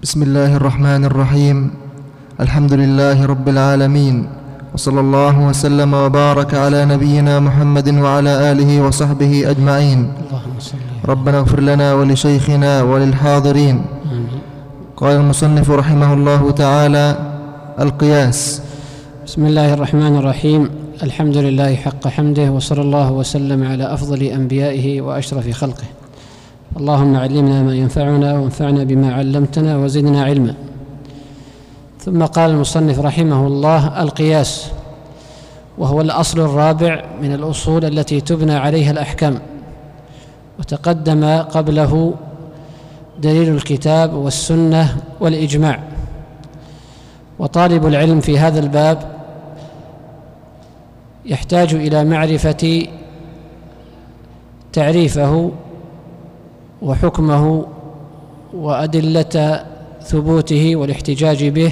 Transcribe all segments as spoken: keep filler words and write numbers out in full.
بسم الله الرحمن الرحيم. الحمد لله رب العالمين، وصلى الله وسلم وبارك على نبينا محمد وعلى آله وصحبه أجمعين. ربنا اغفر لنا ولشيخنا وللحاضرين. قال المصنف رحمه الله تعالى: القياس. بسم الله الرحمن الرحيم. الحمد لله حق حمده، وصلى الله وسلم على أفضل أنبيائه وأشرف خلقه. اللهم علمنا ما ينفعنا وانفعنا بما علمتنا وزدنا علما. ثم قال المصنف رحمه الله: القياس، وهو الأصل الرابع من الأصول التي تبنى عليها الأحكام، وتقدم قبله دليل الكتاب والسنة والإجماع. وطالب العلم في هذا الباب يحتاج إلى معرفة تعريفه وحكمه وأدلة ثبوته والاحتجاج به،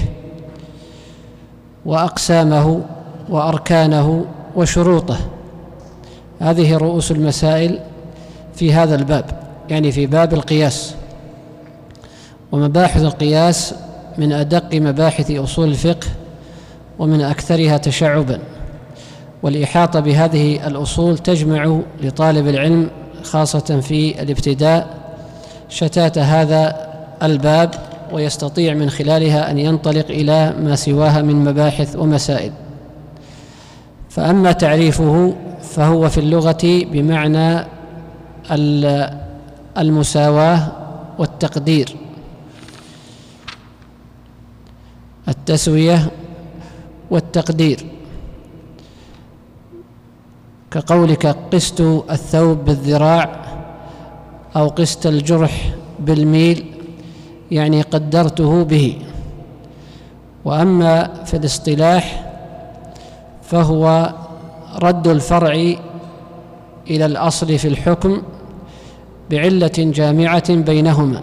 وأقسامه وأركانه وشروطه. هذه رؤوس المسائل في هذا الباب، يعني في باب القياس. ومباحث القياس من أدق مباحث أصول الفقه ومن أكثرها تشعبا، والإحاطة بهذه الأصول تجمع لطالب العلم خاصة في الابتداء شتات هذا الباب، ويستطيع من خلالها أن ينطلق إلى ما سواها من مباحث ومسائل. فأما تعريفه فهو في اللغة بمعنى المساواة والتقدير، التسوية والتقدير، كقولك قست الثوب بالذراع أو قست الجرح بالميل، يعني قدرته به. وأما في الاصطلاح فهو رد الفرع إلى الأصل في الحكم بعلة جامعة بينهما.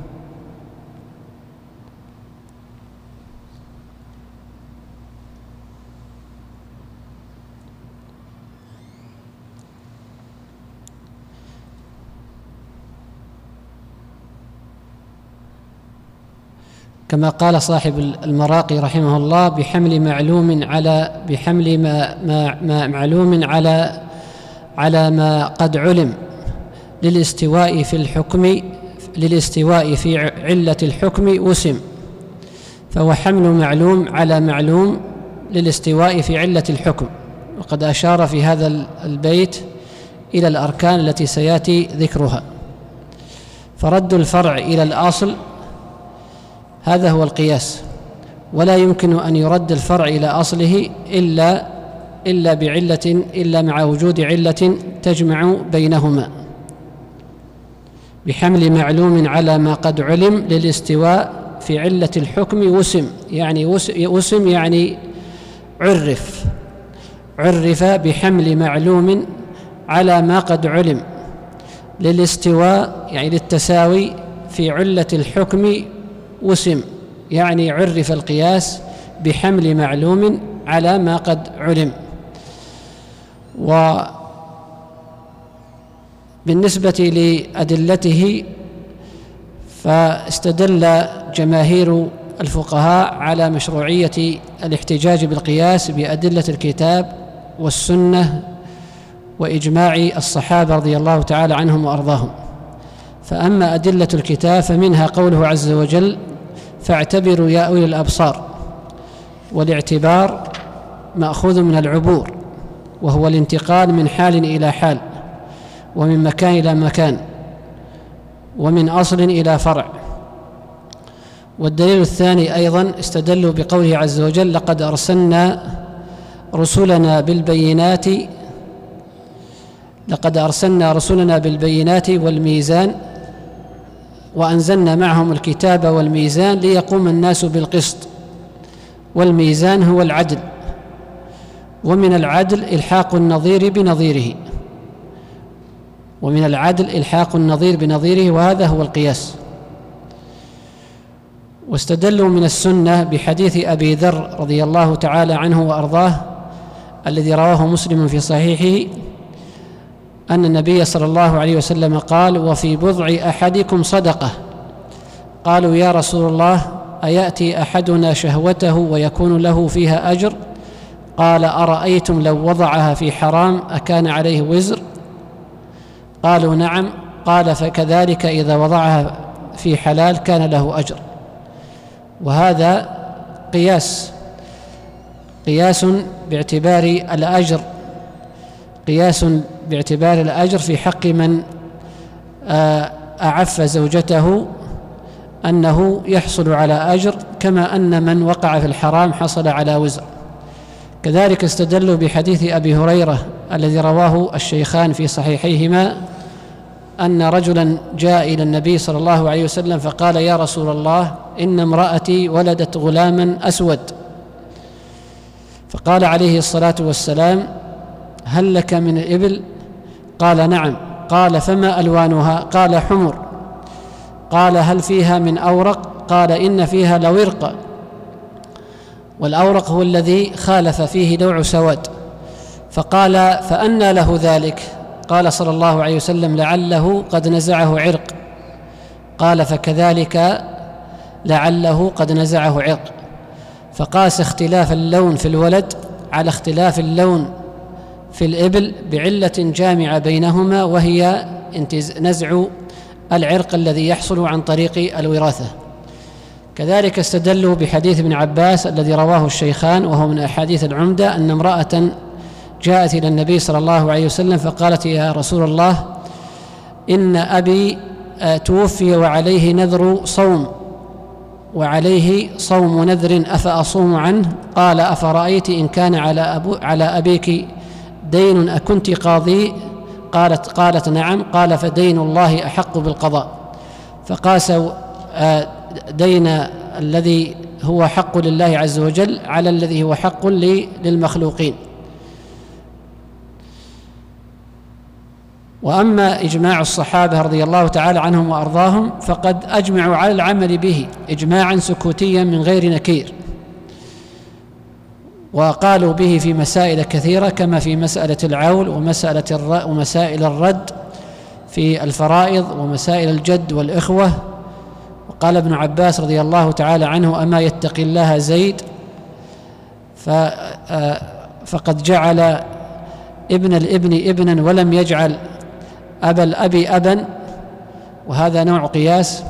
كما قال صاحب المراقي رحمه الله: بحمل معلوم على بحمل ما, ما, ما معلوم على على ما قد علم للاستواء في الحكم للاستواء في علة الحكم وسم. فهو حمل معلوم على معلوم للاستواء في علة الحكم. وقد أشار في هذا البيت إلى الأركان التي سيأتي ذكرها. فرد الفرع إلى الأصل هذا هو القياس، ولا يمكن أن يرد الفرع إلى أصله إلا إلا بعلة إلا مع وجود علة تجمع بينهما. بحمل معلوم على ما قد علم للاستواء في علة الحكم وسم، يعني وسم يعني عرف عرف بحمل معلوم على ما قد علم للاستواء، يعني للتساوي في علة الحكم وسم، يعني عرف القياس بحمل معلوم على ما قد علم. وبالنسبة لأدلته فاستدل جماهير الفقهاء على مشروعية الاحتجاج بالقياس بأدلة الكتاب والسنة وإجماع الصحابة رضي الله تعالى عنهم وأرضاهم. فأما أدلة الكتاب فمنها قوله عز وجل: فاعتبروا يا أولي الأبصار. والاعتبار مأخوذ من العبور، وهو الانتقال من حال إلى حال، ومن مكان إلى مكان، ومن أصل إلى فرع. والدليل الثاني أيضا استدلوا بقوله عز وجل: لقد أرسلنا رسلنا بالبينات لقد أرسلنا رسلنا بالبينات والميزان وأنزلنا معهم الكتاب والميزان ليقوم الناس بالقسط. والميزان هو العدل، ومن العدل إلحاق النظير بنظيره ومن العدل إلحاق النظير بنظيره وهذا هو القياس. واستدلوا من السنة بحديث أبي ذر رضي الله تعالى عنه وأرضاه الذي رواه مسلم في صحيحه أن النبي صلى الله عليه وسلم قال: وفي بضع أحدكم صدقة، قالوا يا رسول الله أيأتي أحدنا شهوته ويكون له فيها أجر؟ قال أرأيتم لو وضعها في حرام أكان عليه وزر؟ قالوا نعم. قال فكذلك إذا وضعها في حلال كان له أجر. وهذا قياس قياس باعتبار الأجر قياس باعتبار الأجر في حق من أعف زوجته أنه يحصل على أجر، كما أن من وقع في الحرام حصل على وزر. كذلك استدلوا بحديث أبي هريرة الذي رواه الشيخان في صحيحيهما أن رجلا جاء إلى النبي صلى الله عليه وسلم فقال يا رسول الله إن امرأتي ولدت غلاما أسود. فقال عليه الصلاة والسلام هل لك من الإبل؟ قال نعم. قال فما ألوانها؟ قال حمر. قال هل فيها من أورق؟ قال إن فيها لورقا، والأورق هو الذي خالف فيه نوع سواد. فقال فأنى له ذلك؟ قال صلى الله عليه وسلم لعله قد نزعه عرق. قال فكذلك لعله قد نزعه عرق. فقاس اختلاف اللون في الولد على اختلاف اللون في الإبل بعلة جامعة بينهما، وهي نزع العرق الذي يحصل عن طريق الوراثة. كذلك استدلوا بحديث ابن عباس الذي رواه الشيخان وهو من أحاديث العمدة أن امرأة جاءت إلى النبي صلى الله عليه وسلم فقالت يا رسول الله إن أبي توفي وعليه نذر صوم وعليه صوم نذر أفأصوم عنه؟ قال أفرأيت إن كان على, أبو على أبيك دين أكنت قاضي؟ قالت قالت نعم. قال فدين الله أحق بالقضاء. فقاسوا دين الذي هو حق لله عز وجل على الذي هو حق للمخلوقين. وأما إجماع الصحابة رضي الله تعالى عنهم وأرضاهم فقد أجمعوا على العمل به إجماعا سكوتيا من غير نكير، وقالوا به في مسائل كثيرة كما في مسألة العول ومسألة الر... ومسائل الرد في الفرائض ومسائل الجد والإخوة. وقال ابن عباس رضي الله تعالى عنه أما يتقي الله زيد ف... فقد جعل ابن الابن ابنا ولم يجعل أبا الأب أبا، وهذا نوع قياس.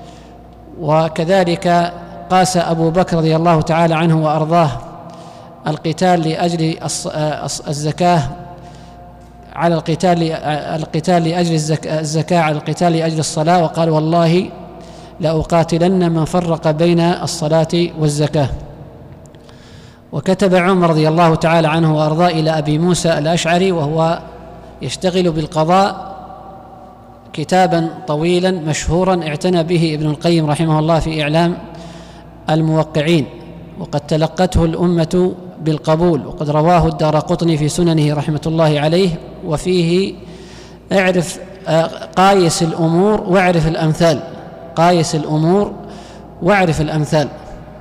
وكذلك قاس أبو بكر رضي الله تعالى عنه وأرضاه القتال لأجل الزكاة على القتال القتال لأجل الزكاة على القتال لأجل الصلاة، وقال والله لأقاتلن من فرق بين الصلاة والزكاة. وكتب عمر رضي الله تعالى عنه وأرضاه إلى أبي موسى الأشعري وهو يشتغل بالقضاء كتابا طويلا مشهورا اعتنى به ابن القيم رحمه الله في إعلام الموقعين، وقد تلقته الأمة بالقبول، وقد رواه الدارقطني في سننه رحمة الله عليه، وفيه اعرف قايس الأمور واعرف الأمثال قايس الأمور واعرف الأمثال.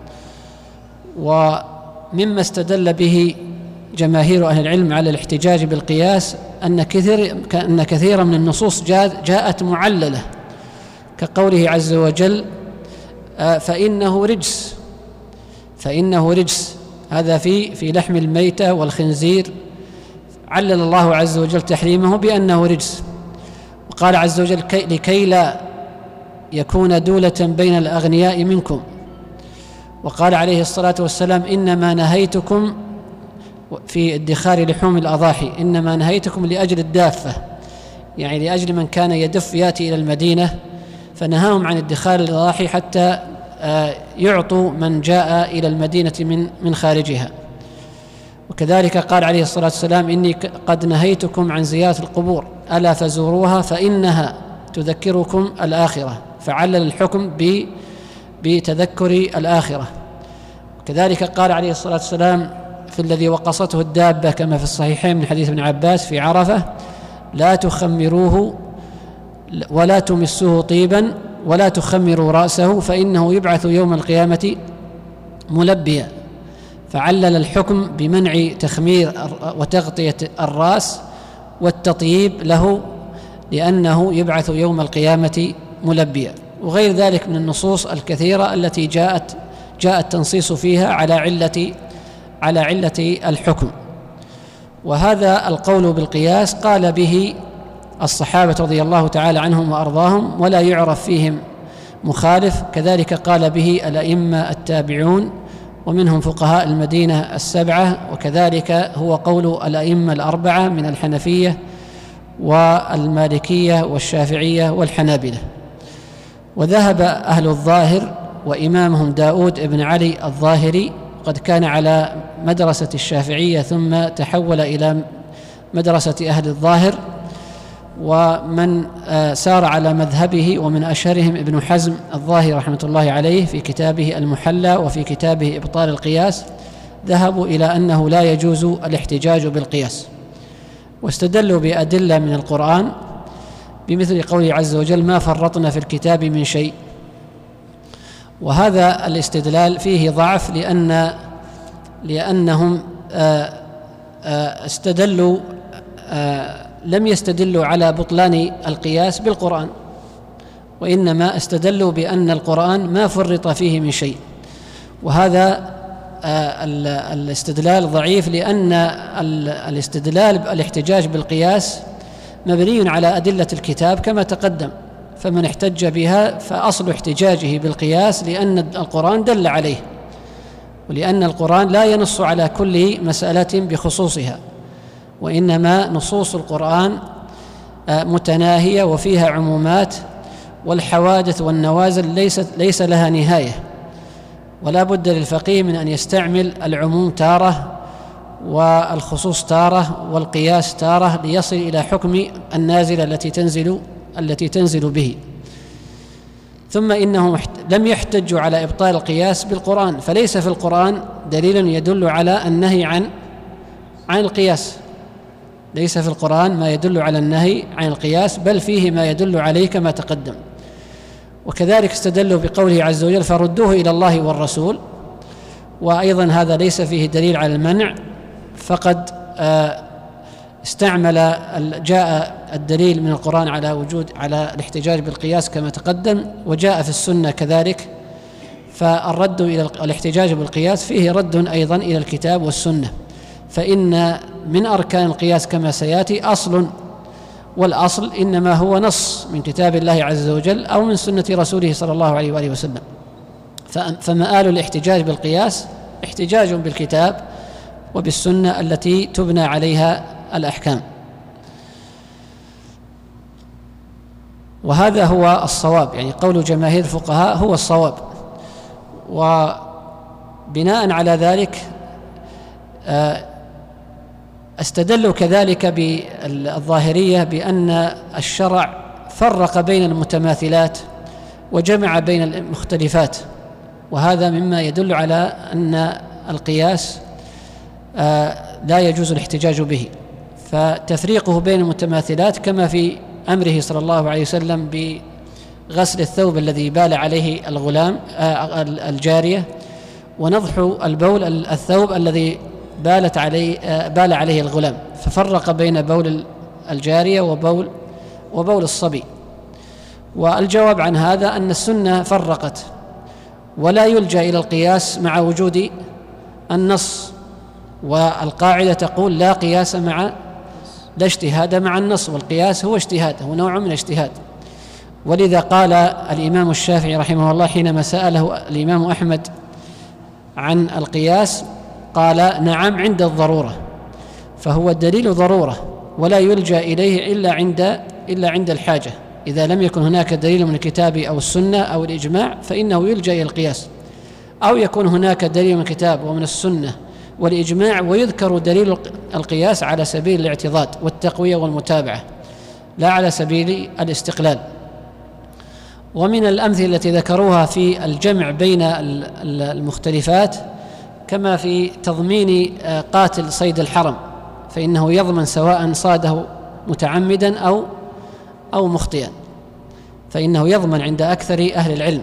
ومما استدل به جماهير أهل العلم على الاحتجاج بالقياس أن كثير أن كثيرا من النصوص جاءت معللة، كقوله عز وجل فإنه رجس فإنه رجس هذا في في لحم الميتة والخنزير، علل الله عز وجل تحريمه بأنه رجس. وقال عز وجل لكي لا يكون دولة بين الأغنياء منكم. وقال عليه الصلاة والسلام إنما نهيتكم في ادخار لحوم الأضاحي إنما نهيتكم لأجل الدافة، يعني لأجل من كان يدف يأتي إلى المدينة، فنهاهم عن ادخار الأضاحي حتى يعطوا من جاء إلى المدينة من من خارجها. وكذلك قال عليه الصلاة والسلام إني قد نهيتكم عن زيارة القبور ألا فزوروها فإنها تذكركم الآخرة، فعلل الحكم بتذكر الآخرة. كذلك قال عليه الصلاة والسلام في الذي وقصته الدابة كما في الصحيحين من حديث ابن عباس في عرفة لا تخمروه ولا تمسوه طيبا ولا تخمروا رأسه فإنه يبعث يوم القيامة ملبيا، فعلل الحكم بمنع تخمير وتغطية الرأس والتطييب له لأنه يبعث يوم القيامة ملبيا. وغير ذلك من النصوص الكثيرة التي جاءت جاء التنصيص فيها على علة على علة الحكم. وهذا القول بالقياس قال به الصحابة رضي الله تعالى عنهم وأرضاهم ولا يعرف فيهم مخالف، كذلك قال به الأئمة التابعون ومنهم فقهاء المدينة السبعة، وكذلك هو قول الأئمة الأربعة من الحنفية والمالكية والشافعية والحنابلة. وذهب أهل الظاهر وإمامهم داود بن علي الظاهري قد كان على مدرسة الشافعية ثم تحول إلى مدرسة أهل الظاهر، ومن سار على مذهبه ومن أشهرهم ابن حزم الظاهري رحمة الله عليه في كتابه المحلى وفي كتابه إبطال القياس، ذهبوا إلى أنه لا يجوز الاحتجاج بالقياس، واستدلوا بأدلة من القرآن بمثل قوله عز وجل ما فرطنا في الكتاب من شيء. وهذا الاستدلال فيه ضعف لأن لأنهم استدلوا لم يستدلوا على بطلان القياس بالقرآن، وإنما استدلوا بأن القرآن ما فرط فيه من شيء، وهذا الاستدلال ضعيف، لأن الاستدلال الاحتجاج بالقياس مبني على أدلة الكتاب كما تقدم، فمن احتج بها فأصل احتجاجه بالقياس لأن القرآن دل عليه، ولأن القرآن لا ينص على كل مسألة بخصوصها، وإنما نصوص القرآن متناهية وفيها عمومات، والحوادث والنوازل ليست ليس لها نهاية، ولا بد للفقيه من أن يستعمل العموم تارة والخصوص تارة والقياس تارة ليصل إلى حكم النازلة التي تنزل التي تنزل به. ثم إنهم لم يحتجوا على إبطال القياس بالقرآن، فليس في القرآن دليل يدل على النهي عن عن القياس، ليس في القرآن ما يدل على النهي عن القياس، بل فيه ما يدل عليه كما تقدم. وكذلك استدلوا بقوله عز وجل فردوه إلى الله والرسول، وأيضا هذا ليس فيه دليل على المنع، فقد استعمل جاء الدليل من القرآن على وجود على الاحتجاج بالقياس كما تقدم، وجاء في السنة كذلك، فالرد إلى الاحتجاج بالقياس فيه رد أيضا إلى الكتاب والسنة، فإن من أركان القياس كما سيأتي أصل، والأصل إنما هو نص من كتاب الله عز وجل أو من سنة رسوله صلى الله عليه وآله وسلم، فمآل الاحتجاج بالقياس احتجاج بالكتاب وبالسنة التي تبنى عليها الأحكام. وهذا هو الصواب، يعني قول جماهير الفقهاء هو الصواب. وبناء على ذلك استدلوا كذلك بالظاهرية بأن الشرع فرق بين المتماثلات وجمع بين المختلفات، وهذا مما يدل على أن القياس لا يجوز الاحتجاج به، فتفريقه بين المتماثلات كما في أمره صلى الله عليه وسلم بغسل الثوب الذي بال عليه الغلام الجارية، ونضح البول الثوب الذي بالت عليه بال عليه الغلام، ففرق بين بول الجارية وبول وبول الصبي. والجواب عن هذا أن السنة فرقت، ولا يلجأ إلى القياس مع وجود النص، والقاعدة تقول لا قياس مع لا اجتهاد مع النص، والقياس هو اجتهاد، هو نوع من الاجتهاد. ولذا قال الإمام الشافعي رحمه الله حينما سأله الإمام أحمد عن القياس قال نعم عند الضرورة، فهو الدليل ضرورة ولا يلجأ إليه إلا عند إلا عند الحاجة. إذا لم يكن هناك دليل من الكتاب أو السنة أو الإجماع فإنه يلجأ إلى القياس، أو يكون هناك دليل من الكتاب ومن السنة والإجماع ويذكر دليل القياس على سبيل الاعتضاد والتقوية والمتابعة لا على سبيل الاستقلال. ومن الأمثلة التي ذكروها في الجمع بين المختلفات كما في تضمين قاتل صيد الحرم، فإنه يضمن سواء صاده متعمدا أو أو مخطئا، فإنه يضمن عند أكثر أهل العلم.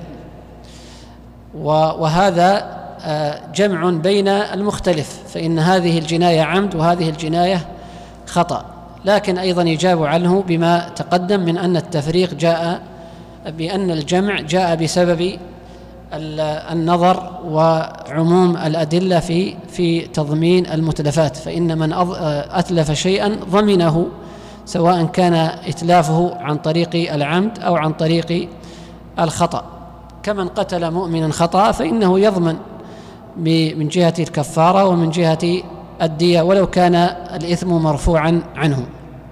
وهذا جمع بين المختلف، فإن هذه الجناية عمد وهذه الجناية خطأ، لكن أيضا يجاب عنه بما تقدم من أن التفريق جاء بأن الجمع جاء بسبب النظر وعموم الأدلة في في تضمين المتلفات، فإن من أتلف شيئا ضمنه سواء كان إتلافه عن طريق العمد أو عن طريق الخطأ. كمن قتل مؤمنا خطأ فإنه يضمن من جهة الكفارة ومن جهة الدية ولو كان الإثم مرفوعا عنه.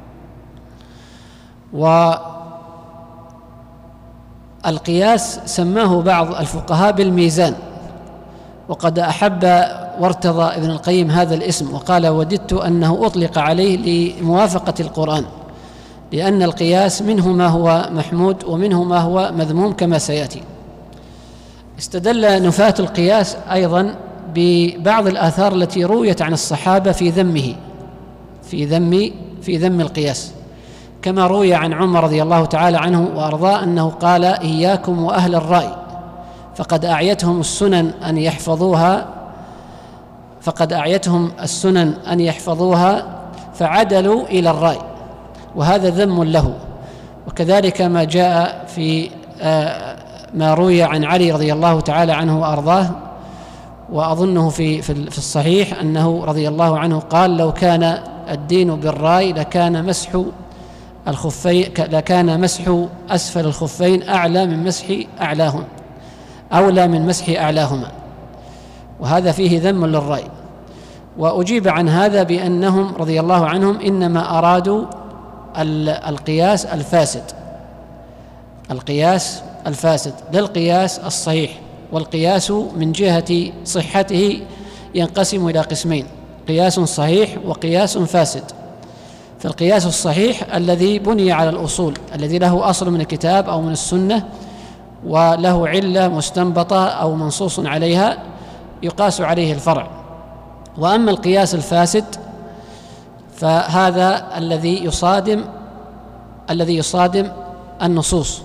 والقياس سماه بعض الفقهاء بالميزان، وقد أحب وارتضى ابن القيم هذا الاسم وقال: وددت أنه أطلق عليه لموافقة القرآن، لأن القياس منه ما هو محمود ومنه ما هو مذموم كما سيأتي. استدل نفاة القياس أيضا ببعض الآثار التي رويت عن الصحابة في ذمه في ذم في ذم القياس، كما روي عن عمر رضي الله تعالى عنه وأرضاه أنه قال: إياكم وأهل الرأي فقد أعيتهم السنن أن يحفظوها فقد أعيتهم السنن أن يحفظوها فعدلوا إلى الرأي، وهذا ذم له. وكذلك ما جاء في ما روي عن علي رضي الله تعالى عنه وأرضاه، وأظنه في في الصحيح أنه رضي الله عنه قال: لو كان الدين بالرأي لكان مسح الخفين لكان مسح أسفل الخفين أعلى من مسح أعلاهم أولى من مسح أعلاهما، وهذا فيه ذم للرأي. وأجيب عن هذا بأنهم رضي الله عنهم إنما أرادوا القياس الفاسد القياس الفاسد للقياس الصحيح، والقياس من جهة صحته ينقسم إلى قسمين: قياس صحيح وقياس فاسد. فالقياس الصحيح الذي بني على الأصول، الذي له أصل من الكتاب أو من السنة وله علة مستنبطة أو منصوص عليها يقاس عليه الفرع. وأما القياس الفاسد فهذا الذي يصادم الذي يصادم النصوص،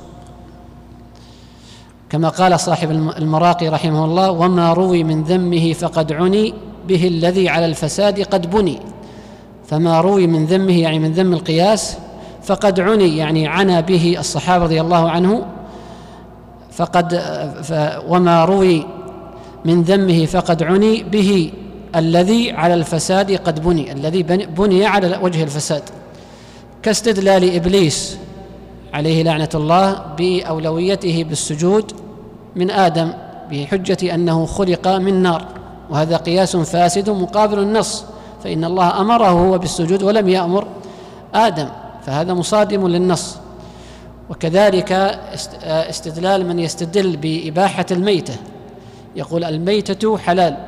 كما قال صاحب المراقي رحمه الله: وما روي من ذمه فقد عني به الذي على الفساد قد بني. فما روي من ذمه يعني من ذم القياس فقد عني يعني عنا به الصحابة رضي الله عنه، فقد ف وما روي من ذمه فقد عني به الذي على الفساد قد بني، الذي بني على وجه الفساد، كاستدلال إبليس عليه لعنة الله بأولويته بالسجود من آدم بحجة أنه خلق من نار، وهذا قياس فاسد مقابل النص، فإن الله أمره هو بالسجود ولم يأمر آدم، فهذا مصادم للنص. وكذلك استدلال من يستدل بإباحة الميتة، يقول الميتة حلال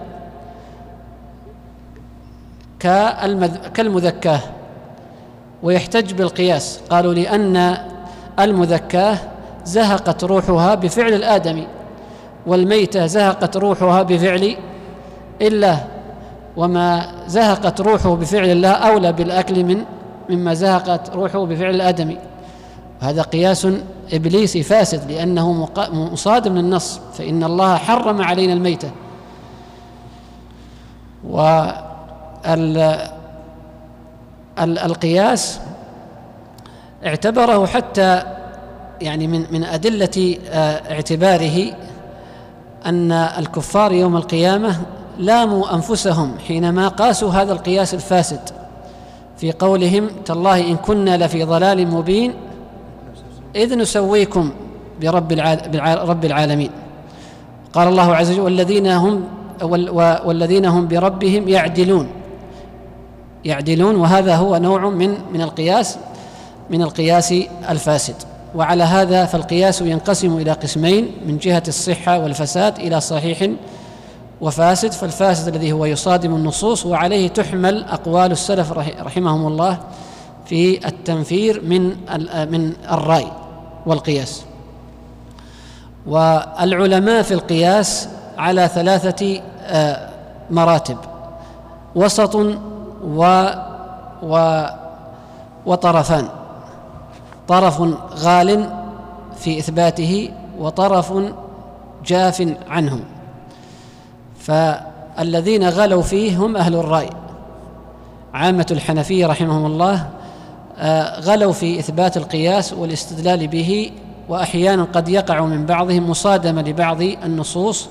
كالمذكاة، ويحتج بالقياس، قالوا لأن المذكاة زهقت روحها بفعل الآدمي، والميتة زهقت روحها بفعل الله، وما زهقت روحه بفعل الله أولى بالأكل من مما زهقت روحه بفعل الآدمي. وهذا قياس إبليسي فاسد لأنه مصادم للنص، فإن الله حرم علينا الميتة. والقياس اعتبره حتى يعني من من أدلة اعتباره أن الكفار يوم القيامة لاموا أنفسهم حينما قاسوا هذا القياس الفاسد في قولهم: تالله إن كنا لفي ضلال مبين إذ نسويكم برب رب العالمين. قال الله عز وجل: والذين هم والذين هم بربهم يعدلون يعدلون وهذا هو نوع من من القياس من القياس الفاسد. وعلى هذا فالقياس ينقسم إلى قسمين من جهة الصحة والفساد إلى صحيح وفاسد. فالفاسد الذي هو يصادم النصوص، وعليه تحمل أقوال السلف رحمهم الله في التنفير من من الرأي والقياس. والعلماء في القياس على ثلاثة مراتب: وسط و و وطرفان، طرف غال في إثباته وطرف جاف عنه. فالذين غلوا فيه هم أهل الرأي، عامة الحنفية رحمهم الله غلوا في إثبات القياس والاستدلال به وأحيانا قد يقع من بعضهم مصادمة لبعض النصوص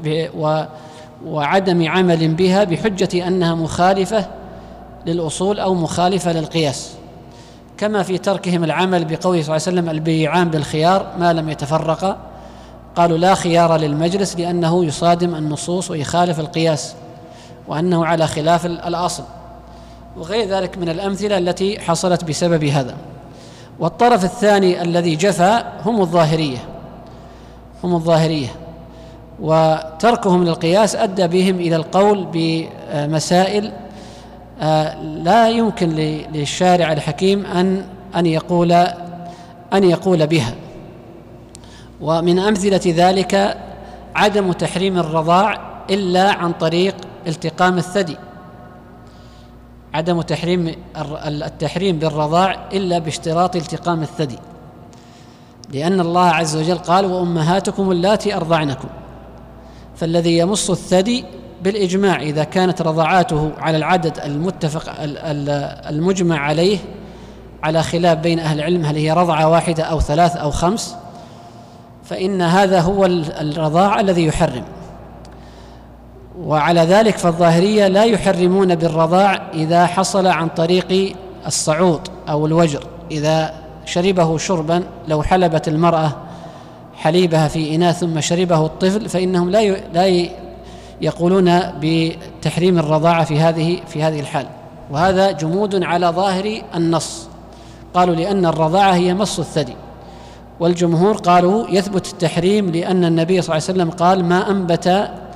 وعدم عمل بها بحجة أنها مخالفة للأصول أو مخالفة للقياس، كما في تركهم العمل بقوله صلى الله عليه وسلم: البيعان بالخيار ما لم يتفرقا. قالوا لا خيار للمجلس لأنه يصادم النصوص ويخالف القياس وأنه على خلاف الأصل، وغير ذلك من الأمثلة التي حصلت بسبب هذا. والطرف الثاني الذي جفى هم الظاهرية هم الظاهرية وتركهم للقياس أدى بهم إلى القول بمسائل لا يمكن للشارع الحكيم أن أن يقول أن يقول بها. ومن أمثلة ذلك عدم تحريم الرضاع إلا عن طريق التقام الثدي، عدم تحريم التحريم بالرضاع إلا باشتراط التقام الثدي، لأن الله عز وجل قال: وأمهاتكم اللاتي أرضعنكم. فالذي يمص الثدي بالإجماع إذا كانت رضعاته على العدد المتفق المجمع عليه، على خلاف بين أهل العلم هل هي رضعة واحدة أو ثلاث أو خمس، فإن هذا هو الرضاع الذي يحرم. وعلى ذلك فالظاهرية لا يحرمون بالرضاع إذا حصل عن طريق الصعود أو الوجر، إذا شربه شربا، لو حلبت المرأة حليبها في إناء ثم شربه الطفل، فإنهم لا لا يقولون بتحريم الرضاعة في هذه في هذه الحال. وهذا جمود على ظاهر النص، قالوا لأن الرضاعة هي مص الثدي. والجمهور قالوا يثبت التحريم لأن النبي صلى الله عليه وسلم قال: ما أنبت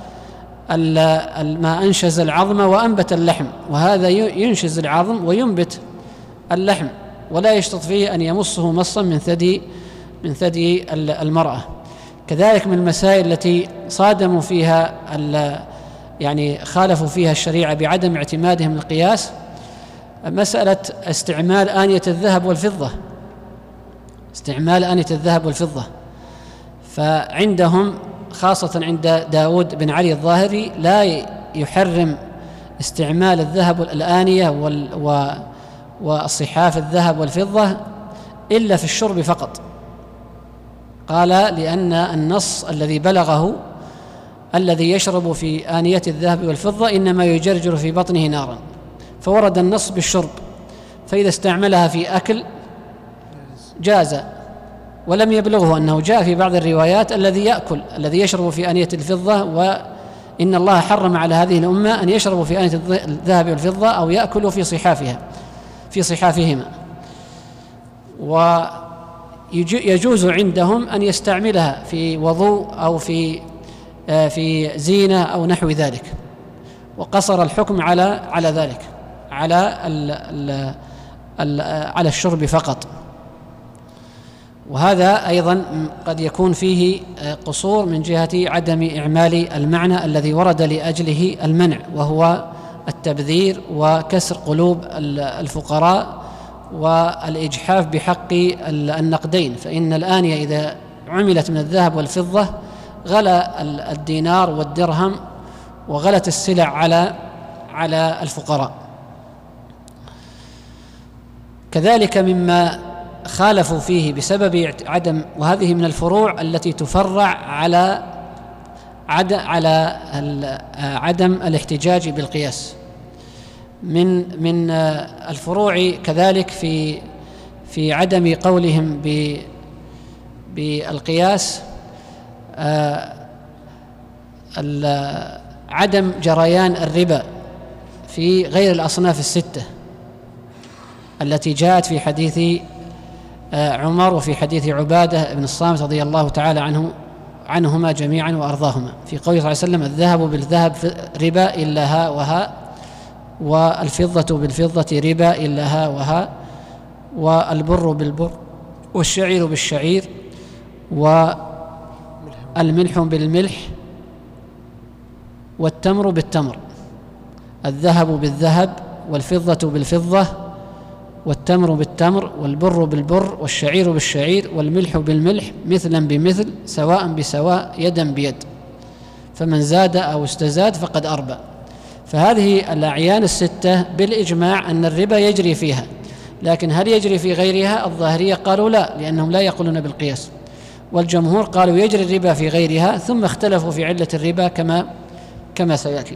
ما أنشز العظم وأنبت اللحم، وهذا ينشز العظم وينبت اللحم، ولا يشترط فيه أن يمصه مصا من ثدي من ثدي المرأة. كذلك من المسائل التي صادموا فيها يعني خالفوا فيها الشريعة بعدم اعتمادهم القياس مسألة استعمال آنية الذهب والفضة، استعمال آنية الذهب والفضة. فعندهم خاصة عند داود بن علي الظاهري لا يحرم استعمال الذهب الآنية والصحاف الذهب والفضة إلا في الشرب فقط. قال: لأن النص الذي بلغه الذي يشرب في آنية الذهب والفضة إنما يجرجر في بطنه نارا، فورد النص بالشرب، فإذا استعملها في أكل جاز. ولم يبلغه أنه جاء في بعض الروايات الذي يأكل الذي يشرب في آنية الفضة، وإن الله حرم على هذه الأمة أن يشربوا في آنية الذهب والفضة أو يأكلوا في صحافها في صحافهما. ويجوز عندهم أن يستعملها في وضوء أو في في زينة أو نحو ذلك، وقصر الحكم على على ذلك على ال ال ال على الشرب فقط. وهذا أيضا قد يكون فيه قصور من جهة عدم إعمال المعنى الذي ورد لأجله المنع، وهو التبذير وكسر قلوب الفقراء والإجحاف بحق النقدين. فإن الآنية إذا عملت من الذهب والفضة غلى الدينار والدرهم وغلت السلع على على الفقراء. كذلك مما خالفوا فيه بسبب عدم، وهذه من الفروع التي تفرع على عد على عدم الاحتجاج بالقياس، من من الفروع كذلك في في عدم قولهم بالقياس عدم جريان الربا في غير الأصناف الستة التي جاءت في حديث عمر وفي حديث عبادة بن الصامت رضي الله تعالى عنه عنهما جميعا وأرضاهما، في قوله صلى الله عليه وسلم: الذهب بالذهب ربا إلا ها وها، والفضة بالفضة ربا إلا ها وها، والبر بالبر والشعير بالشعير والملح بالملح والتمر بالتمر، الذهب بالذهب والفضة بالفضة والتمر بالتمر والبر بالبر والشعير بالشعير والملح بالملح مثلا بمثل سواء بسواء يدا بيد، فمن زاد أو استزاد فقد أربى. فهذه الأعيان الستة بالإجماع أن الربا يجري فيها، لكن هل يجري في غيرها؟ الظاهرية قالوا لا، لأنهم لا يقولون بالقياس. والجمهور قالوا يجري الربا في غيرها، ثم اختلفوا في علة الربا كما كما سيأتي.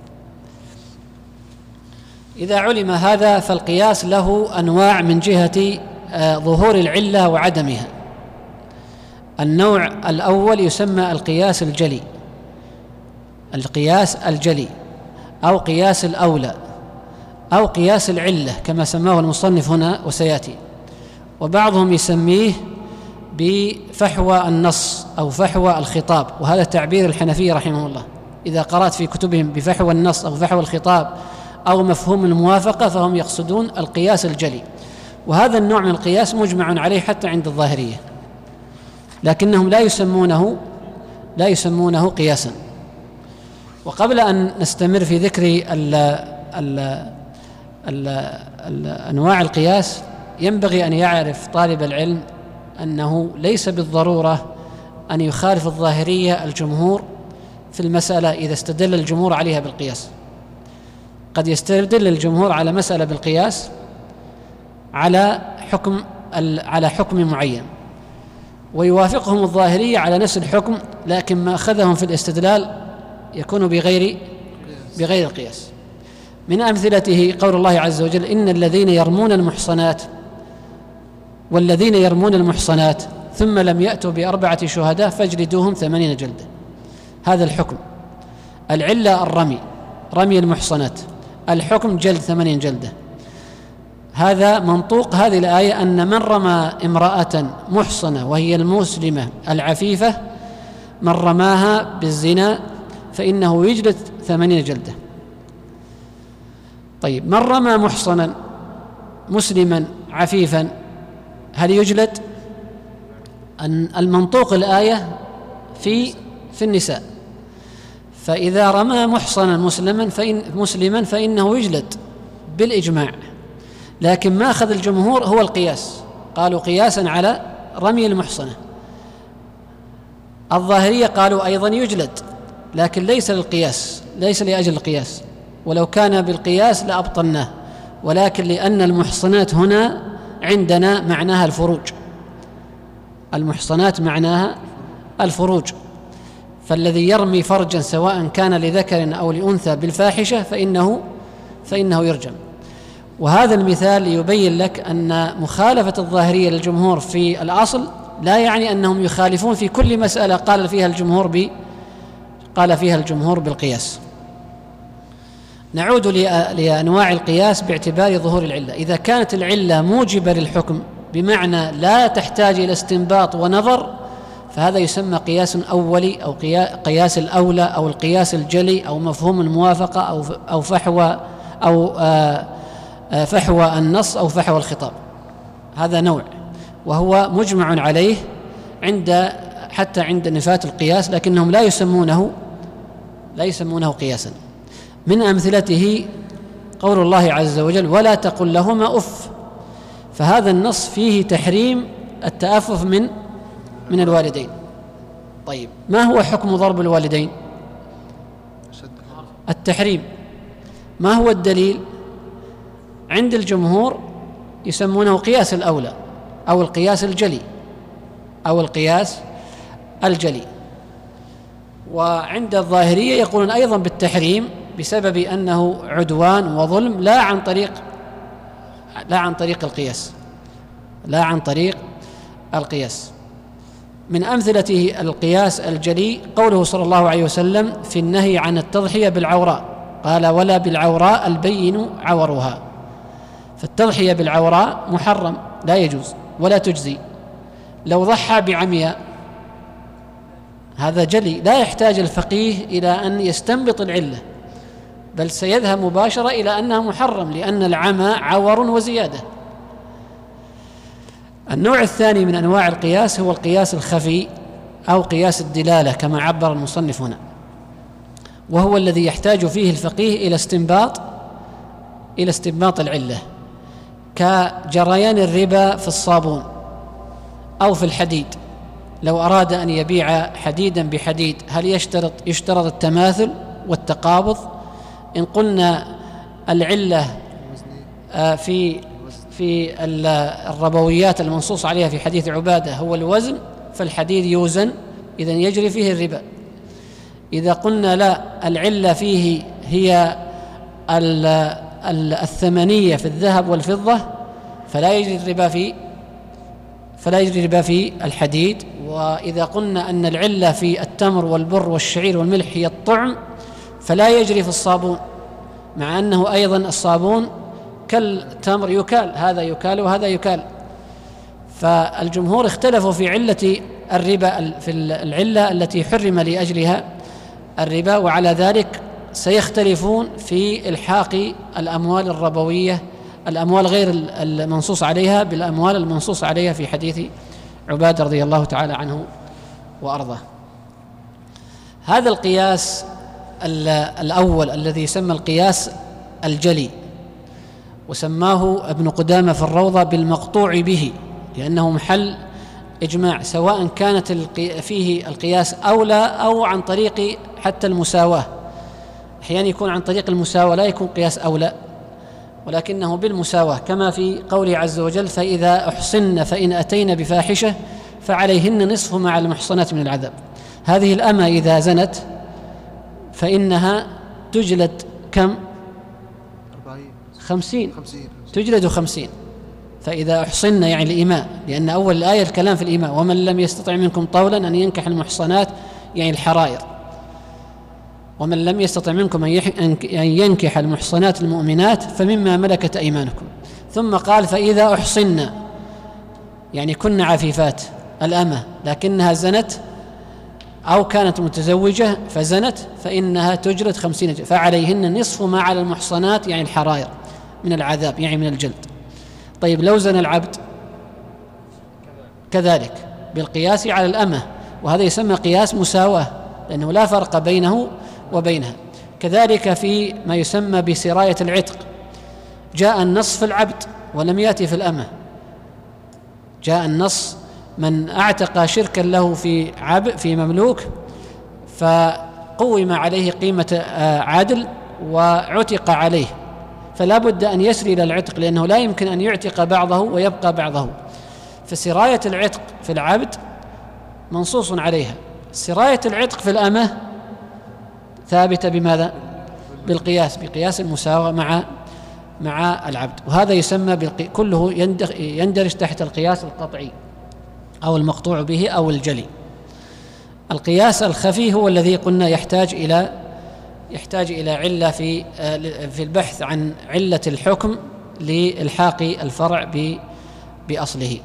إذا علم هذا فالقياس له أنواع من جهة ظهور العلة وعدمها. النوع الأول يسمى القياس الجلي، القياس الجلي أو قياس الأولى أو قياس العلة كما سماه المصنف هنا وسيأتي. وبعضهم يسميه بفحوى النص أو فحوى الخطاب، وهذا تعبير الحنفية رحمه الله. إذا قرأت في كتبهم بفحوى النص أو فحوى الخطاب أو مفهوم الموافقة فهم يقصدون القياس الجلي، وهذا النوع من القياس مجمع عليه حتى عند الظاهرية، لكنهم لا يسمونه لا يسمونه قياسا. وقبل أن نستمر في ذكر ال ال ال ال أنواع القياس ينبغي أن يعرف طالب العلم أنه ليس بالضرورة أن يخالف الظاهرية الجمهور في المسألة إذا استدل الجمهور عليها بالقياس. قد يستدل الجمهور على مسألة بالقياس على حكم على حكم معين، ويوافقهم الظاهرية على نفس الحكم، لكن ما أخذهم في الاستدلال يكون بغير بغير القياس. من أمثلته قول الله عز وجل: إن الذين يرمون المحصنات والذين يرمون المحصنات ثم لم يأتوا بأربعة شهداء فاجلدوهم ثمانين جلدة. هذا الحكم، العلة الرمي، رمي المحصنات، الحكم جلد ثمانين جلدة. هذا منطوق هذه الآية أن من رمى امرأة محصنة وهي المسلمة العفيفة، من رماها بالزنا فإنه يجلد ثمانين جلدة. طيب، من رمى محصنا مسلما عفيفا هل يجلد؟ المنطوق الآية في في النساء، فإذا رمى محصنا مسلما فإن مسلما فإنه يجلد بالإجماع، لكن ما أخذ الجمهور هو القياس، قالوا قياسا على رمي المحصنة. الظاهرية قالوا أيضا يجلد، لكن ليس للقياس، ليس لأجل القياس، ولو كان بالقياس لأبطلناه، ولكن لأن المحصنات هنا عندنا معناها الفروج، المحصنات معناها الفروج، فالذي يرمي فرجا سواء كان لذكر أو لأنثى بالفاحشة فإنه فإنه يرجم. وهذا المثال يبين لك أن مخالفة الظاهرية للجمهور في الأصل لا يعني أنهم يخالفون في كل مسألة قال فيها الجمهور ب قال فيها الجمهور بالقياس. نعود لأنواع القياس باعتبار ظهور العلة. إذا كانت العلة موجبة للحكم بمعنى لا تحتاج إلى استنباط ونظر فهذا يسمى قياس أولي أو قياس الأولى أو القياس الجلي أو مفهوم الموافقة أو أو فحوى أو فحوى النص أو فحوى الخطاب. هذا نوع وهو مجمع عليه عند حتى عند نفاة القياس، لكنهم لا يسمونه لا يسمونه قياسا. من أمثلته قول الله عز وجل: ولا تقل لهما أف. فهذا النص فيه تحريم التأفف من من الوالدين. طيب، ما هو حكم ضرب الوالدين؟ التحريم. ما هو الدليل؟ عند الجمهور يسمونه قياس الأولى أو القياس الجلي أو القياس الجلي، وعند الظاهرية يقولون أيضا بالتحريم بسبب أنه عدوان وظلم لا عن طريق لا عن طريق القياس لا عن طريق القياس. من أمثلته القياس الجلي قوله صلى الله عليه وسلم في النهي عن التضحية بالعوراء، قال: ولا بالعوراء البين عورها. فالتضحية بالعوراء محرم لا يجوز ولا تجزي. لو ضحى بعمياء هذا جلي لا يحتاج الفقيه إلى أن يستنبط العلة، بل سيذهب مباشرة إلى أنها محرم لأن العمى عور وزيادة. النوع الثاني من أنواع القياس هو القياس الخفي أو قياس الدلالة كما عبر المصنف هنا، وهو الذي يحتاج فيه الفقيه إلى استنباط إلى استنباط العلة، كجريان الربا في الصابون أو في الحديد. لو أراد أن يبيع حديدا بحديد هل يشترط يشترط التماثل والتقابض؟ إن قلنا العلة في في الربويات المنصوص عليها في حديث عبادة هو الوزن، فالحديد يوزن إذن يجري فيه الربا. إذا قلنا لا، العلة فيه هي الثمنية في الذهب والفضة، فلا يجري الربا في فلا يجري الربا في الحديد. وإذا قلنا أن العلة في التمر والبر والشعير والملح هي الطعم، فلا يجري في الصابون، مع أنه أيضا الصابون كالتمر يكال، هذا يكال وهذا يكال. فالجمهور اختلفوا في علة الربا، في العلة التي حرم لأجلها الربا، وعلى ذلك سيختلفون في إلحاق الأموال الربوية، الأموال غير المنصوص عليها بالأموال المنصوص عليها في حديث عبادة رضي الله تعالى عنه وأرضاه. هذا القياس الأول الذي يسمى القياس الجلي، وسماه ابن قدامة في الروضة بالمقطوع به، لأنه محل إجماع، سواء كانت فيه القياس أولى أو عن طريق حتى المساواة. أحيانا يكون عن طريق المساواة لا يكون قياس أولى، ولكنه بالمساواة، كما في قوله عز وجل: فإذا أحصن فإن أتين بفاحشة فعليهن نصف ما على المحصنات من العذاب. هذه الأمة إذا زنت فإنها تجلد كم؟ خمسين تجلد خمسين. فإذا أحصن يعني الإيماء، لأن أول الآية الكلام في الإيماء: ومن لم يستطع منكم طولا أن ينكح المحصنات يعني الحرائر، ومن لم يستطع منكم أن ينكح المحصنات المؤمنات فمما ملكت أيمانكم. ثم قال: فإذا أحصن يعني كن عفيفات الأمة لكنها زنت أو كانت متزوجة فزنت فإنها تجلد خمسين، فعليهن نصف ما على المحصنات يعني الحرائر من العذاب، يعني من الجلد. طيب لو زنى العبد كذلك بالقياس على الأمة، وهذا يسمى قياس مساواة، لأنه لا فرق بينه وبينها. كذلك في ما يسمى بسراية العتق، جاء النص في العبد ولم يأتي في الأمة. جاء النص: من أعتق شركا له في عبد في مملوك فقوم عليه قيمة عدل وعتق عليه، فلا بد أن يسري إلى العتق، لأنه لا يمكن أن يعتق بعضه ويبقى بعضه. فسراية العتق في العبد منصوص عليها، سراية العتق في الأمة ثابتة بماذا؟ بالقياس، بقياس المساواة مع مع العبد. وهذا يسمى بالقي... كله يندرج تحت القياس القطعي أو المقطوع به أو الجلي. القياس الخفي هو الذي قلنا يحتاج إلى يحتاج إلى علة في في البحث عن علة الحكم لإلحاق الفرع بأصله.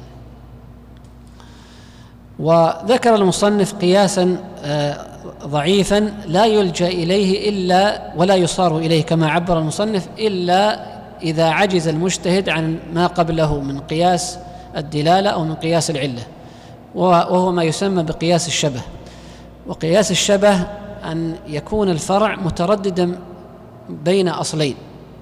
وذكر المصنف قياسا ضعيفا لا يلجأ إليه إلا ولا يصار إليه كما عبر المصنف إلا إذا عجز المجتهد عن ما قبله من قياس الدلالة أو من قياس العلة، وهو ما يسمى بقياس الشبه. وقياس الشبه أن يكون الفرع مترددا بين أصلين،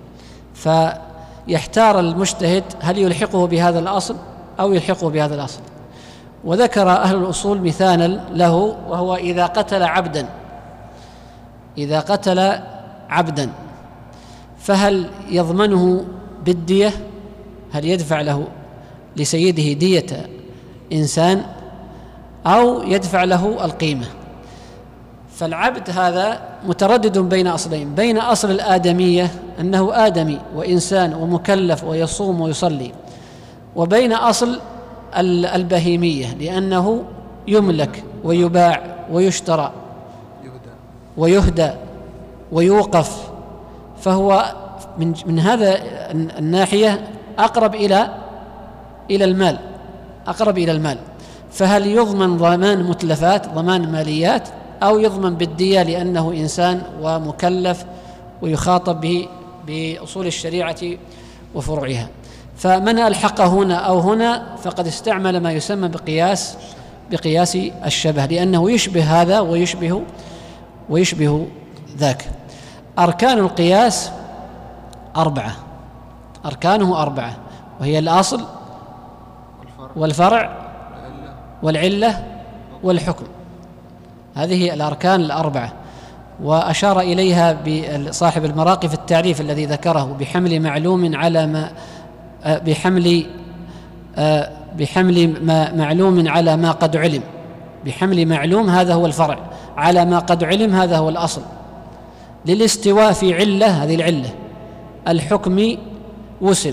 فيحتار المجتهد هل يلحقه بهذا الأصل أو يلحقه بهذا الأصل. وذكر أهل الأصول مثالا له، وهو إذا قتل عبدا إذا قتل عبدا فهل يضمنه بالدية؟ هل يدفع له لسيده دية إنسان أو يدفع له القيمة؟ فالعبد هذا متردد بين أصلين، بين أصل الآدمية أنه آدمي وإنسان ومكلف ويصوم ويصلي، وبين أصل البهيمية لأنه يملك ويباع ويشترى ويهدى ويوقف، فهو من من هذا الناحية أقرب إلى إلى المال أقرب إلى المال. فهل يضمن ضمان متلفات، ضمان ماليات، أو يضمن بالدية لأنه إنسان ومكلف ويخاطب به بأصول الشريعة وفروعها؟ فمن ألحق هنا أو هنا فقد استعمل ما يسمى بقياس بقياس الشبه، لأنه يشبه هذا ويشبه ويشبه ذاك. أركان القياس أربعة، أركانه أربعة، وهي الأصل والفرع والعلة والحكم. هذه الأركان الأربعة، وأشار إليها بصاحب المراقي في التعريف الذي ذكره: بحمل معلوم على ما بحمل بحمل ما معلوم على ما قد علم، بحمل معلوم هذا هو الفرع على ما قد علم هذا هو الأصل. للاستواء في علة، هذه العلة الحكم وسم،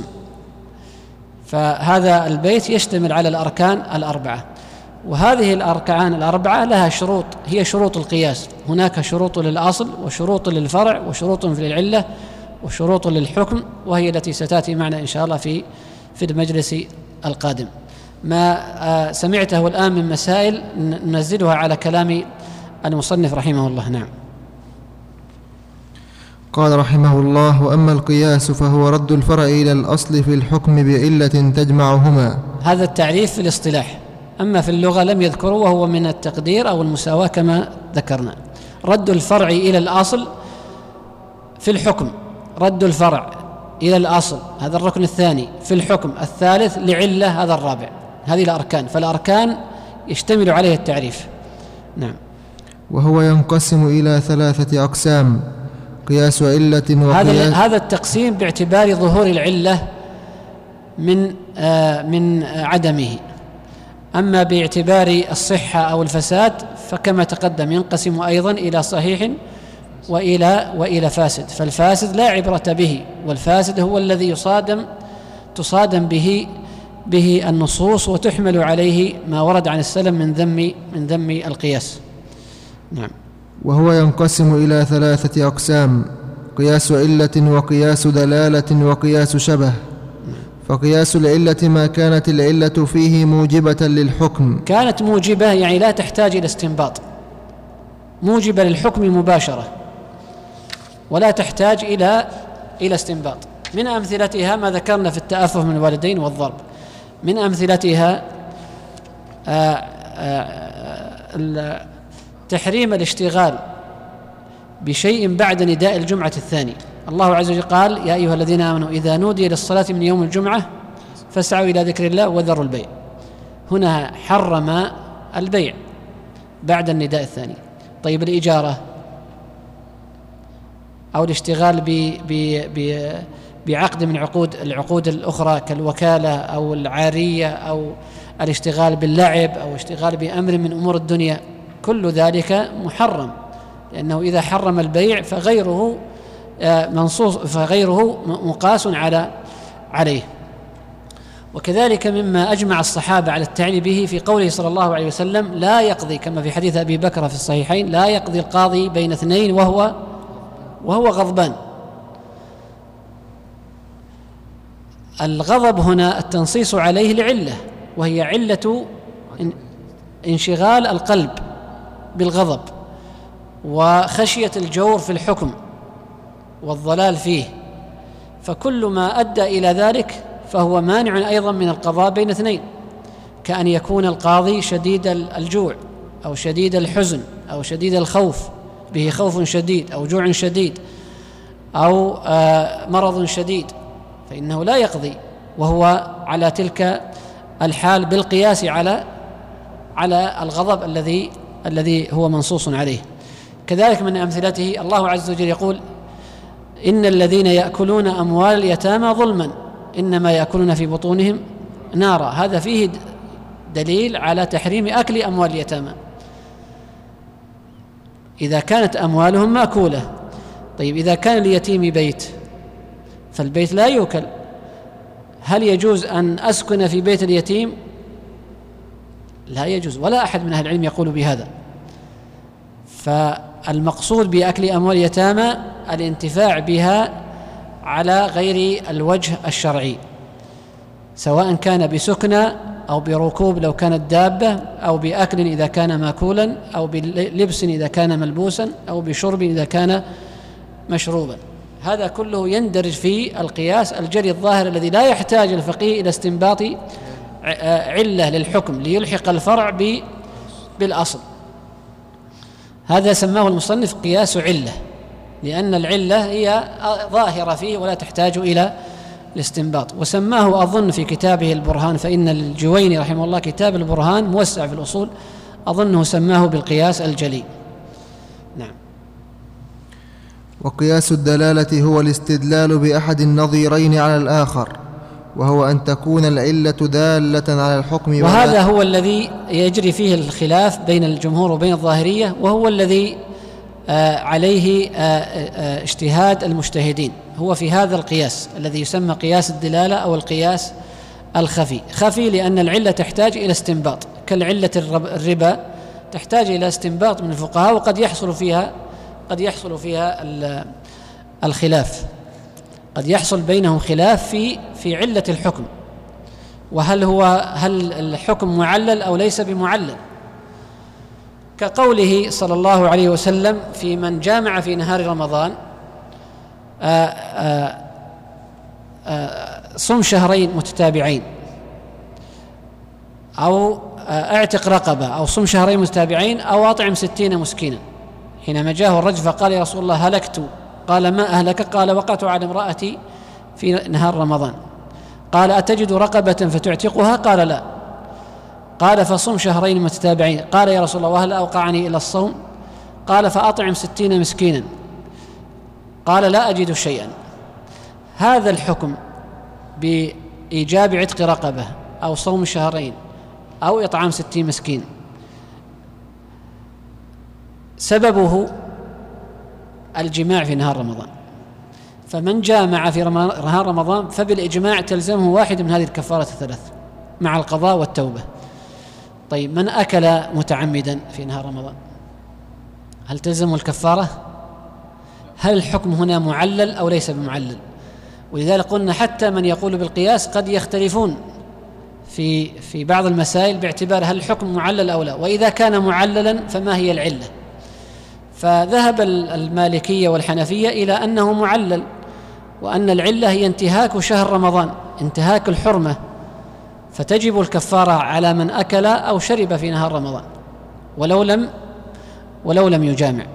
فهذا البيت يشتمل على الأركان الأربعة، وهذه الأركان الأربعة لها شروط، هي شروط القياس. هناك شروط للأصل وشروط للفرع وشروط في العلة وشروط للحكم، وهي التي ستأتي معنا إن شاء الله في في المجلس القادم. ما سمعته الآن من مسائل ننزلها على كلام المصنف رحمه الله. نعم. قال رحمه الله: وأما القياس فهو رد الفرع إلى الأصل في الحكم بعلة تجمعهما. هذا التعريف في الاصطلاح، أما في اللغة لم يذكروا، وهو من التقدير أو المساواة كما ذكرنا. رد الفرع إلى الأصل في الحكم، رد الفرع إلى الأصل هذا الركن الثاني، في الحكم الثالث لعلة هذا الرابع. هذه الأركان، فالأركان يشتمل عليه التعريف. نعم. وهو ينقسم إلى ثلاثة أقسام: قياس علة وقياس. هذا هذا التقسيم باعتبار ظهور العلة من آه من عدمه. أما باعتبار الصحة أو الفساد فكما تقدم ينقسم أيضا إلى صحيح وإلى وإلى فاسد. فالفاسد لا عبرة به، والفاسد هو الذي يصادم تصادم به به النصوص وتحمل عليه ما ورد عن السلف من ذم من ذم القياس. نعم. وهو ينقسم إلى ثلاثة أقسام: قياس علة وقياس دلالة وقياس شبه. فقياس العلة ما كانت العلة فيه موجبة للحكم، كانت موجبة يعني لا تحتاج إلى استنباط، موجبة للحكم مباشرة ولا تحتاج إلى إلى استنباط. من أمثلتها ما ذكرنا في التأفه من الوالدين والضرب. من أمثلتها آآ آآ تحريم الاشتغال بشيء بعد نداء الجمعة الثاني. الله عز وجل قال: يا أيها الذين آمنوا إذا نودي للصلاة من يوم الجمعة فاسعوا إلى ذكر الله وذروا البيع. هنا حرم البيع بعد النداء الثاني. طيب الإجارة أو الاشتغال ب ب ب بعقد من عقود العقود الأخرى كالوكالة أو العارية أو الاشتغال باللعب أو اشتغال بأمر من أمور الدنيا، كل ذلك محرم، لأنه إذا حرم البيع فغيره منصوص فغيره مقاس على عليه. وكذلك مما أجمع الصحابة على التعليل به في قوله صلى الله عليه وسلم: لا يقضي، كما في حديث أبي بكر في الصحيحين: لا يقضي القاضي بين اثنين وهو وهو غضبان. الغضب هنا التنصيص عليه لعلة، وهي علة انشغال القلب بالغضب وخشية الجور في الحكم والضلال فيه، فكل ما أدى إلى ذلك فهو مانع أيضا من القضاء بين اثنين، كأن يكون القاضي شديد الجوع أو شديد الحزن أو شديد الخوف، به خوف شديد أو جوع شديد أو مرض شديد، فإنه لا يقضي وهو على تلك الحال بالقياس على على الغضب الذي الذي هو منصوص عليه. كذلك من أمثلته الله عز وجل يقول: إن الذين يأكلون أموال اليتامى ظلما إنما يأكلون في بطونهم نارا. هذا فيه دليل على تحريم أكل أموال اليتامى إذا كانت أموالهم مأكولة. طيب إذا كان اليتيم بيت فالبيت لا يؤكل، هل يجوز أن أسكن في بيت اليتيم؟ لا يجوز، ولا أحد من أهل العلم يقول بهذا. فالمقصود بأكل أموال اليتامى الانتفاع بها على غير الوجه الشرعي، سواء كان بسكنى أو بركوب لو كانت دابة، أو بأكل إذا كان ماكولا، أو بلبس إذا كان ملبوسا، أو بشرب إذا كان مشروبا. هذا كله يندرج في القياس الجلي الظاهر الذي لا يحتاج الفقيه إلى استنباط علة للحكم ليلحق الفرع بالأصل. هذا سماه المصنف قياس علة، لأن العلة هي ظاهرة فيه ولا تحتاج إلى الاستنباط. وسماه أظن في كتابه البرهان، فإن الجويني رحمه الله كتاب البرهان موسع في الأصول، أظنه سماه بالقياس الجلي. نعم. وقياس الدلالة هو الاستدلال بأحد النظيرين على الآخر، وهو أن تكون العلة دالة على الحكم. وهذا هو الذي يجري فيه الخلاف بين الجمهور وبين الظاهرية، وهو الذي آه عليه آه آه اجتهاد المجتهدين، هو في هذا القياس الذي يسمى قياس الدلالة أو القياس الخفي. خفي لأن العلة تحتاج إلى استنباط، كالعلة الربا تحتاج إلى استنباط من الفقهاء، وقد يحصل فيها قد يحصل فيها الخلاف، قد يحصل بينهم خلاف في في علة الحكم، وهل هو هل الحكم معلل أو ليس بمعلل، كقوله صلى الله عليه وسلم في من جامع في نهار رمضان آآ آآ آآ صم شهرين متتابعين، أو اعتق رقبة، أو صم شهرين متتابعين، أو أطعم ستين مسكينا. حينما جاءه الرجل فقال يا رسول الله هلكت، قال ما أهلك؟ قال وقعت على امرأتي في نهار رمضان. قال أتجد رقبة فتعتقها؟ قال لا. قال فصم شهرين متتابعين. قال يا رسول الله وهل أوقعني إلى الصوم؟ قال فأطعم ستين مسكينا. قال لا أجد شيئا. هذا الحكم بإيجاب عتق رقبة أو صوم شهرين أو إطعام ستين مسكين سببه الجماع في نهار رمضان، فمن جامع في نهار رمضان فبالإجماع تلزمه واحد من هذه الكفارة الثلاث مع القضاء والتوبة. طيب من أكل متعمدا في نهار رمضان هل تلزمه الكفارة؟ هل الحكم هنا معلل أو ليس بمعلل؟ ولذلك قلنا حتى من يقول بالقياس قد يختلفون في في بعض المسائل باعتبار هل الحكم معلل أو لا، وإذا كان معللا فما هي العلة؟ فذهب المالكية والحنفية إلى أنه معلل، وأن العلة هي انتهاك شهر رمضان، انتهاك الحرمة، فتجب الكفارة على من أكل أو شرب في نهار رمضان ولو لم ولو لم يجامع.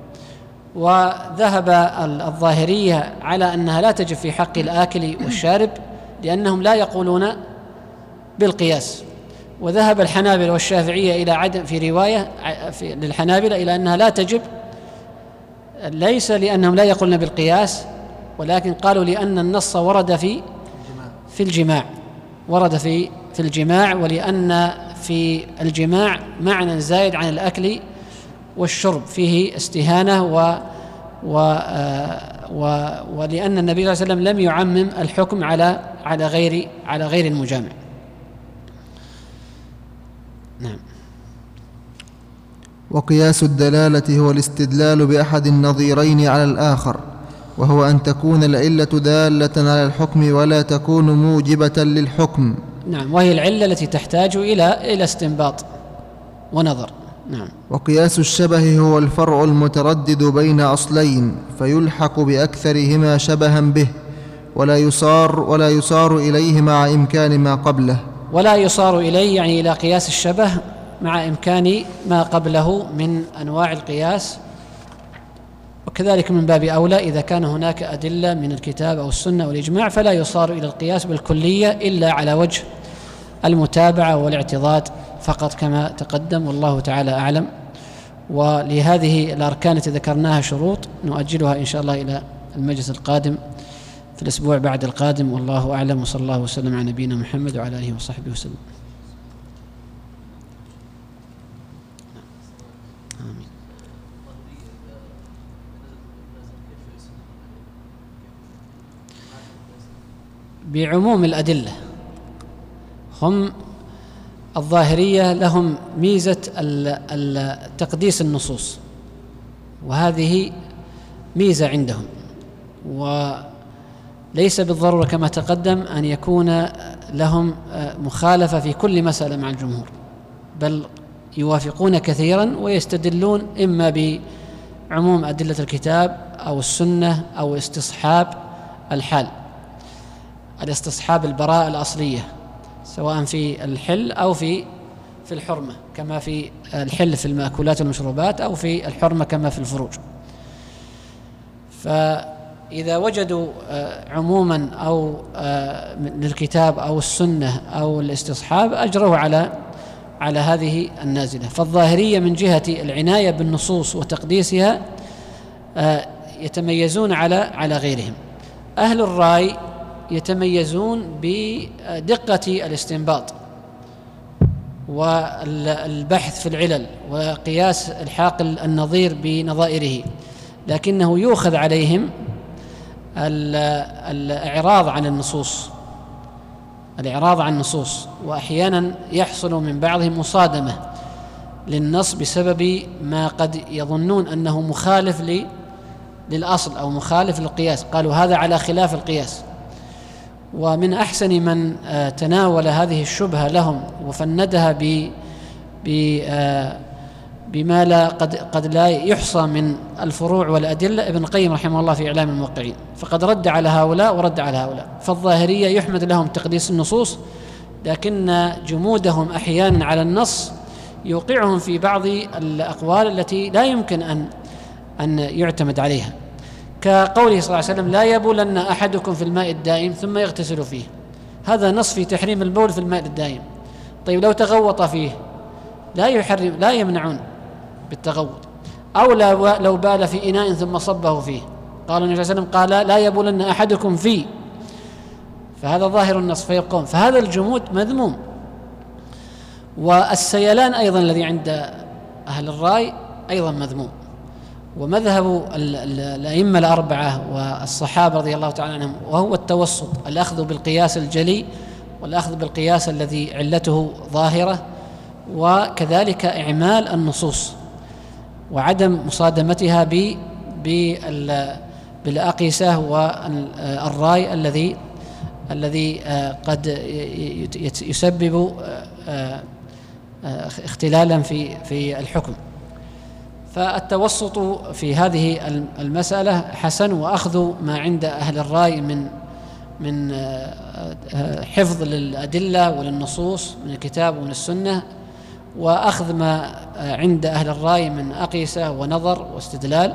وذهب الظاهرية على أنها لا تجب في حق الآكل والشارب لأنهم لا يقولون بالقياس. وذهب الحنابلة والشافعية إلى عدم في رواية في للحنابلة إلى أنها لا تجب، ليس لأنهم لا يقولون بالقياس، ولكن قالوا لأن النص ورد في في الجماع ورد في في الجماع ولأن في الجماع معنى زائد عن الأكل والشرب، فيه استهانة و و و ولأن النبي صلى الله عليه وسلم لم يعمم الحكم على على غير على غير المجامع. نعم. وقياس الدلالة هو الاستدلال بأحد النظيرين على الآخر، وهو أن تكون العلة دالة على الحكم ولا تكون موجبة للحكم. نعم، وهي العلة التي تحتاج إلى إلى استنباط ونظر. نعم. وقياس الشبه هو الفرع المتردد بين أصلين فيلحق بأكثرهما شبها به، ولا يصار ولا يصار إليه مع إمكان ما قبله. ولا يصار إليه يعني إلى قياس الشبه مع إمكان ما قبله من أنواع القياس، وكذلك من باب أولى إذا كان هناك أدلة من الكتاب أو السنة والإجماع فلا يصار إلى القياس بالكلية إلا على وجه المتابعة والاعتضاد فقط كما تقدم، والله تعالى أعلم. ولهذه الأركان التي ذكرناها شروط نؤجلها إن شاء الله إلى المجلس القادم في الأسبوع بعد القادم، والله أعلم، وصلى الله وسلم على نبينا محمد وعلى آله وصحبه وسلم. آمين. بعموم الأدلة، هم الظاهرية لهم ميزة تقديس النصوص، وهذه ميزة عندهم، وليس بالضرورة كما تقدم أن يكون لهم مخالفة في كل مسألة مع الجمهور، بل يوافقون كثيرا ويستدلون إما بعموم أدلة الكتاب أو السنة أو استصحاب الحال، الاستصحاب البراءة الأصلية سواء في الحل أو في في الحرمة، كما في الحل في المأكولات والمشروبات، أو في الحرمة كما في الفروج. فإذا وجدوا عموما أو للكتاب أو السنة أو الاستصحاب أجروا على على هذه النازلة. فالظاهرية من جهة العناية بالنصوص وتقديسها يتميزون على على غيرهم. أهل الرأي ويتميزون بدقة الاستنباط والبحث في العلل وقياس الحاق النظير بنظائره، لكنه يؤخذ عليهم الإعراض عن النصوص الإعراض عن النصوص وأحيانا يحصل من بعضهم مصادمة للنص بسبب ما قد يظنون أنه مخالف للأصل أو مخالف للقياس، قالوا هذا على خلاف القياس. ومن أحسن من تناول هذه الشبهة لهم وفندها ب بما لا قد قد لا يحصى من الفروع والأدلة ابن القيم رحمه الله في إعلام الموقعين، فقد رد على هؤلاء ورد على هؤلاء. فالظاهرية يحمد لهم تقديس النصوص، لكن جمودهم أحيانا على النص يوقعهم في بعض الأقوال التي لا يمكن أن أن يعتمد عليها، كقوله صلى الله عليه وسلم: لا يبولن أحدكم في الماء الدائم ثم يغتسل فيه. هذا نص في تحريم البول في الماء الدائم. طيب لو تغوط فيه لا يحرم لا يمنعون بالتغوط، أو لو بال في إناء ثم صبه فيه، قال النبي صلى الله عليه وسلم: قال لا يبولن أحدكم فيه، فهذا ظاهر النص فيقوم. فهذا الجمود مذموم. والسيلان أيضا الذي عند أهل الرأي أيضا مذموم. ومذهب الأئمة الأربعة والصحابة رضي الله تعالى عنهم وهو التوسط، الأخذ بالقياس الجلي والأخذ بالقياس الذي علته ظاهرة، وكذلك إعمال النصوص وعدم مصادمتها بالأقيسة والرأي الذي الذي قد يسبب اختلالا في في الحكم. فالتوسط في هذه المسألة حسن، وأخذ ما عند أهل الرأي من من حفظ للأدلة وللنصوص من الكتاب ومن السنة، وأخذ ما عند أهل الرأي من أقيسة ونظر واستدلال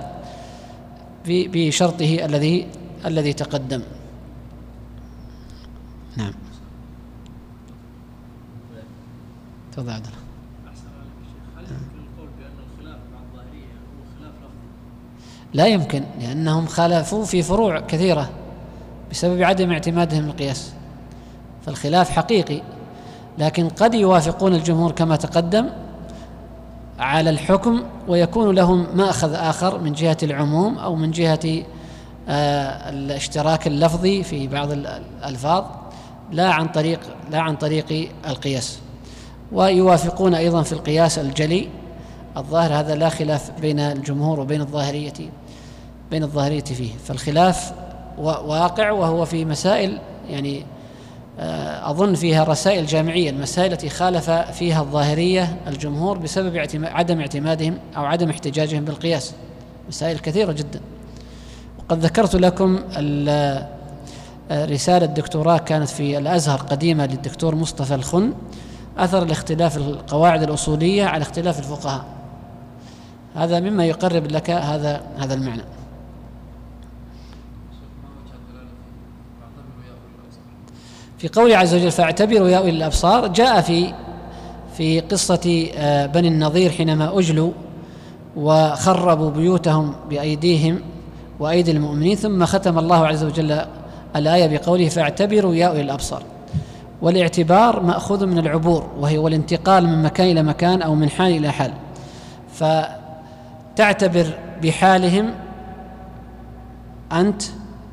بشرطه الذي الذي تقدم. نعم. تفضل عبد الله. لا يمكن، لأنهم خالفوا في فروع كثيرة بسبب عدم اعتمادهم القياس، فالخلاف حقيقي، لكن قد يوافقون الجمهور كما تقدم على الحكم، ويكون لهم مأخذ آخر من جهة العموم أو من جهة آه الاشتراك اللفظي في بعض الألفاظ، لا عن طريق لا عن طريق القياس. ويوافقون أيضا في القياس الجلي الظاهر، هذا لا خلاف بين الجمهور وبين الظاهرية بين الظاهرية فيه. فالخلاف واقع، وهو في مسائل يعني أظن فيها رسائل جامعية، المسائل التي خالف فيها الظاهرية الجمهور بسبب عدم اعتمادهم أو عدم احتجاجهم بالقياس، مسائل كثيرة جدا. وقد ذكرت لكم رسالة دكتوراه كانت في الأزهر قديمة للدكتور مصطفى الخن، أثر الاختلاف القواعد الأصولية على اختلاف الفقهاء، هذا مما يقرب لك هذا هذا المعنى. في قوله عز وجل: فاعتبروا يا أولي الأبصار، جاء في في قصة بني النضير حينما أجلوا وخربوا بيوتهم بأيديهم وأيدي المؤمنين، ثم ختم الله عز وجل الآية بقوله: فاعتبروا يا أولي الأبصار. والاعتبار مأخوذ من العبور، وهي والانتقال من مكان إلى مكان أو من حال إلى حال، فتعتبر بحالهم أنت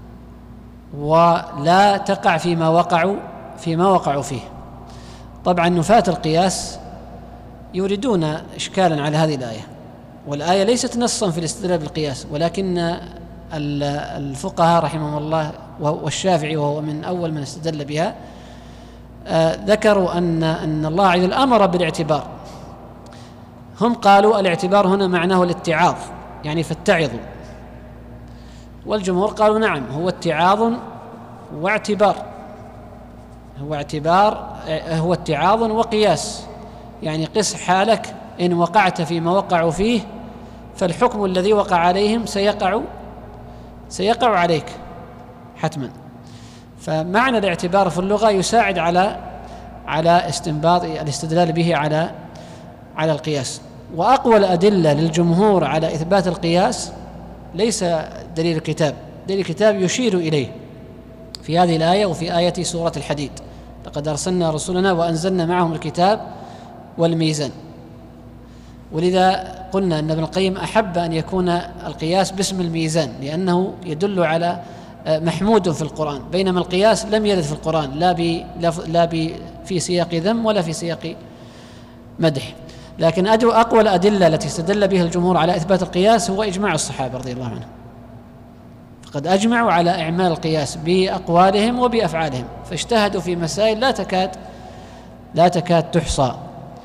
ولا تقع فيما وقعوا فيما وقعوا فيه. طبعا نفاة القياس يريدون إشكالا على هذه الآية، والآية ليست نصا في الاستدلال بالقياس، ولكن الفقهاء رحمهم الله والشافعي وهو من أول من استدل بها آه ذكروا أن أن الله عز وجل أمر بالاعتبار. هم قالوا الاعتبار هنا معناه الاتعاظ، يعني فاتعظوا، والجمهور قالوا نعم، هو اتعاظ واعتبار، هو اعتبار هو اتعاظ وقياس، يعني قس حالك إن وقعت فيما وقعوا فيه، فالحكم الذي وقع عليهم سيقع سيقع عليك حتما. فمعنى الاعتبار في اللغة يساعد على على استنباط الاستدلال به على على القياس. وأقوى الأدلة للجمهور على إثبات القياس ليس دليل الكتاب، دليل الكتاب يشير إليه، في هذه الآية وفي آية سورة الحديد: لقد أرسلنا رسلنا وأنزلنا معهم الكتاب والميزان. ولذا قلنا أن ابن القيم أحب أن يكون القياس باسم الميزان، لأنه يدل على محمود في القرآن، بينما القياس لم يرد في القرآن لا ب لا ب في سياق ذم ولا في سياق مدح. لكن أقوى الأدلة التي استدل بها الجمهور على إثبات القياس هو إجماع الصحابة رضي الله عنهم، فقد أجمعوا على إعمال القياس بأقوالهم وبأفعالهم، فاجتهدوا في مسائل لا تكاد لا تكاد تحصى.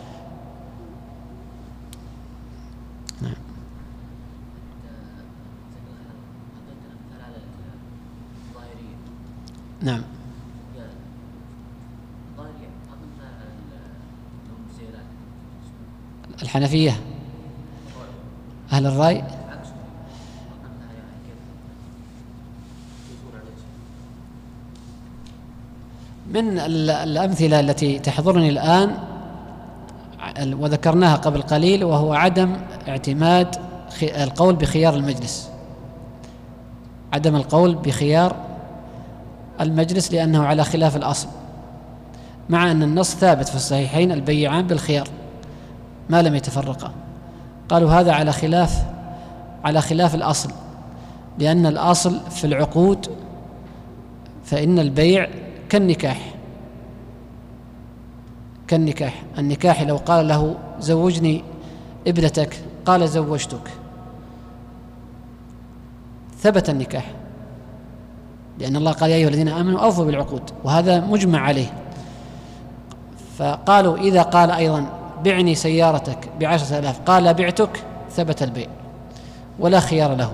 نعم. نعم. الحنفية أهل الرأي من الأمثلة التي تحضرني الآن وذكرناها قبل قليل، وهو عدم اعتماد القول بخيار المجلس، عدم القول بخيار المجلس لأنه على خلاف الأصل، مع أن النص ثابت في الصحيحين: البيعان بالخيار ما لم يتفرقا. قالوا هذا على خلاف على خلاف الأصل، لأن الأصل في العقود فإن البيع كالنكاح كالنكاح النكاح لو قال له زوجني ابنتك قال زوجتك، ثبت النكاح، لأن الله قال: يا أيها الذين آمنوا أوفوا بالعقود، وهذا مجمع عليه. فقالوا إذا قال أيضا: بعني سيارتك بعشرة آلاف قال بعتك، ثبت البيع ولا خيار له.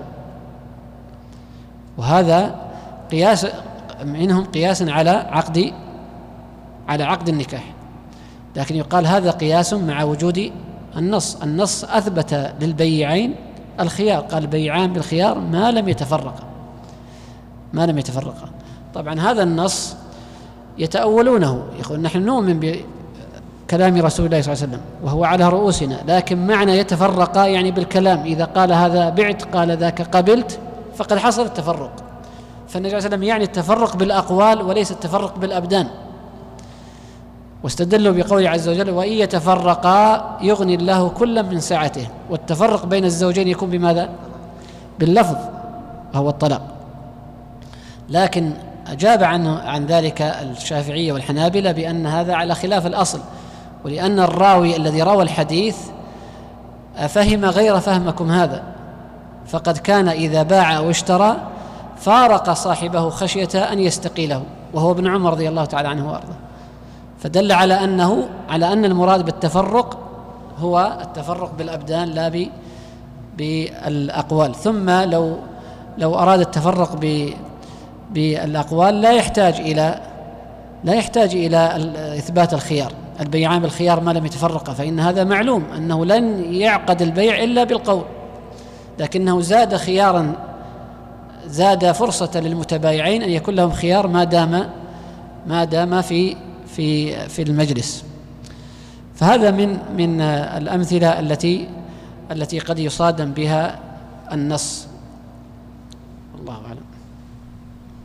وهذا قياس منهم قياسا على عقد على عقد النكاح، لكن يقال هذا قياس مع وجود النص. النص أثبت للبيعين الخيار، قال: البيعان بالخيار ما لم يتفرقا ما لم يتفرقا. طبعا هذا النص يتأولونه، يقول نحن نؤمن بكلام رسول الله صلى الله عليه وسلم وهو على رؤوسنا، لكن معنى يتفرقا يعني بالكلام، إذا قال هذا بعت قال ذاك قبلت فقد حصل التفرق. فالنبي صلى الله عليه وسلم يعني التفرق بالأقوال وليس التفرق بالأبدان. واستدلوا بقوله عز وجل: وإن يتفرقا يغني الله كلا من سعته. والتفرق بين الزوجين يكون بماذا؟ باللفظ، وهو الطلاق. لكن أجاب عنه عن ذلك الشافعية والحنابلة بأن هذا على خلاف الأصل، ولأن الراوي الذي روى الحديث فهم غير فهمكم هذا، فقد كان إذا باع أو اشترى فارق صاحبه خشية أن يستقيله، وهو ابن عمر رضي الله تعالى عنه وأرضاه. فدل على أنه على أن المراد بالتفرق هو التفرق بالأبدان لا بالأقوال. ثم لو لو أراد التفرق بالأقوال لا يحتاج إلى لا يحتاج إلى إثبات الخيار، البيعان بالخيار ما لم يتفرقا، فإن هذا معلوم أنه لن يعقد البيع إلا بالقول، لكنه زاد خيارا زاد فرصة للمتبايعين أن يكون لهم خيار ما دام ما دام في في في المجلس. فهذا من من الأمثلة التي التي قد يصادم بها النص. الله أعلم.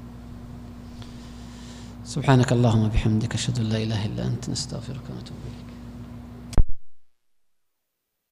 سبحانك اللهم وبحمدك، أشهد أن لا إله إلا أنت، نستغفرك ونتوب إليك.